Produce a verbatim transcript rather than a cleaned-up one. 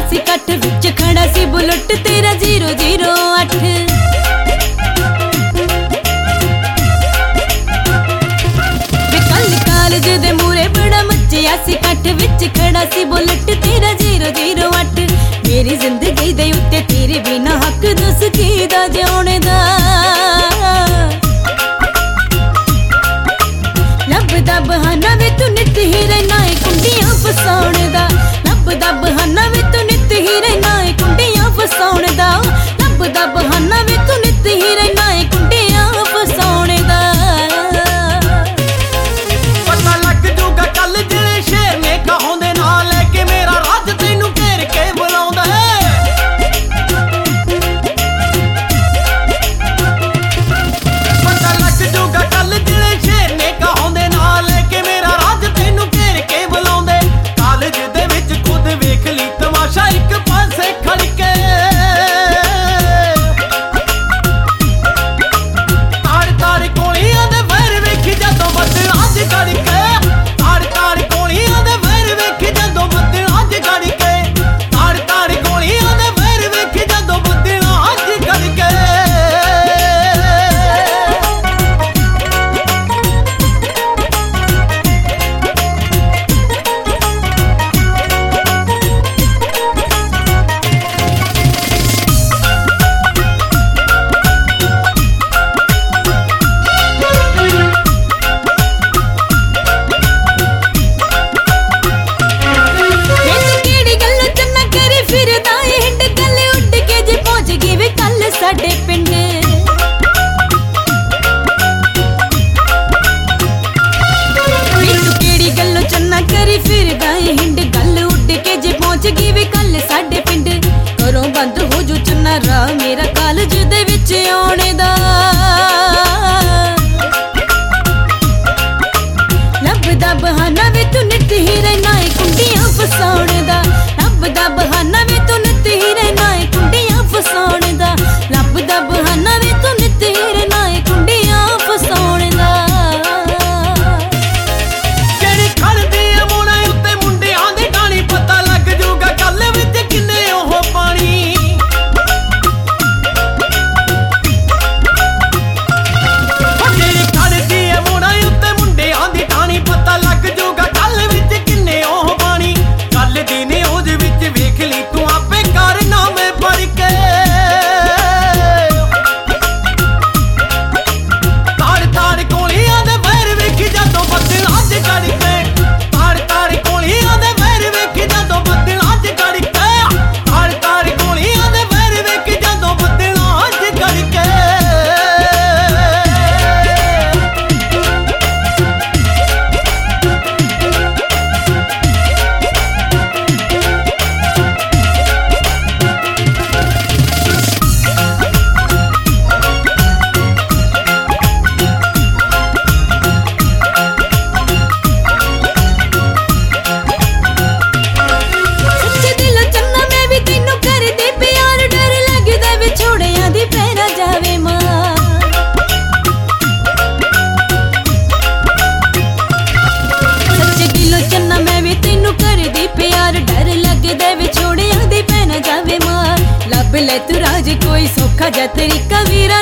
सी कट विच खड़ा सी बुलेट तेरा जीरो जीरो अठ। कल कॉलेज दे मूरे बड़ा मचिया सी कट विच खड़ा सी बुलेट तेरा जीरो जीरो अठ। मेरी जिंदगी दे उत्ते तेरे बिना हक दस कीदा जिउणे दा। लभदा बहाना वे तू नित ही रहना है कुंडियां फसाउण दा। लभदा बहाना वे तू नित ही रहना है कुंडियां फसाउण दा। लभदा बहाना वे तू नित ही रहना है कुंडियां फसाउण दा। पता लग जूगा कल जिहड़े शेर ने कहों दे नाल लेके मेरा राज तैनू घेर के बुलाउंदा है। पता लग जूगा कल जिहड़े शेर ने कहों दे नाल लेके मेरा राज तैनू घेर के बुलाउंदे। कालेज दे विच खुद वेख ली तमाशा एक पासे खड़ के। ताड़ ताड़ कोलियां दे वैर वेखी जदों बदलां च गड़ के। ताड़ ताड़ कोलियां दे वैर वेखी जदों बदलां च गड़ के। ताड़ ताड़ कोलियां दे वैर वेखी जदों बदलां च गड़ के। साडे पिंड तू केड़ी गल्लों चन्ना करी फिरदा है हिंड। गल उड़ के जे पहुंच गई वे कल साडे पिंड। घरों बंद हो जो चन्ना राह मेरा कॉलेज दे विच आउणे दा। लभदा बहाना वे तू नित ही रहना है कुंडियां फसाउण दा। लभदा बहाना वे तू नित ही रहना है कुंडियां फसाउण दा। लभदा बहाना वे तू नित ही रहना है कुंडियां फसाउण दा। ਜਿਹੜੀ ਖੜਦੀ ਆ ਮੋਣਾ ਉੱਤੇ ਮੁੰਡਿਆਂ ਦੇ ਡਾਣੀ ਪਤਾ ਲੱਗ ਜੂਗਾ ਕੱਲ ਵਿੱਚ ਕਿੰਨੇ ਉਹ ਪਾਣੀ। ਜਿਹੜੀ ਖੜਦੀ ਆ ਮੋਣਾ ਉੱਤੇ ਮੁੰਡਿਆਂ ਦੀ ਡਾਣੀ ਪਤਾ ਲੱਗ ਜੂਗਾ ਕੱਲ ਵਿੱਚ ਕਿੰਨੇ ਉਹ ਪਾਣੀ। ਕੱਲ ਦੀ ਨਿਊਜ਼ ਵਿੱਚ ਵੇਖ ਲਈ ਤੂੰ ਆਪੇ ਕਾਰਨਾਮੇ ਪੜ੍ਹ ਕੇ। ਤਾੜ ਤਾੜ ਕੋਲੀਆਂ ਦੇ ਵੈਰ ਵੇਖੀ ਜਦੋਂ ਬੱਦਲਾਂ 'ਚ ਗੜ ਕੇ। ਤਾੜ ਤਾੜ ਕੋਲੀਆਂ ਦੇ ਵੈਰ ਵੇਖੀ ਜਦੋਂ ਬੱਦਲਾਂ 'ਚ ਗੜ ਕੇ। ਤਾੜ ਤਾੜ ਕੋਲੀਆਂ ਦੇ ਵੈਰ ਵੇਖੀ ਜਦੋਂ ਬੱਦਲਾਂ 'ਚ ਗੜ ਕੇ। सच्चे दिलों चन्ना मैं भी तैनू करदी प्यार। डर लगदा विछोड़ियां दी पैरा जावे मार। सच्चे दिलों चन्ना मैं भी तैनू करदी प्यार। डर लगदा विछोड़ियां दी पैरा जावे मार। लभ ले तू राज कोई सौखा जा तरीका वीरा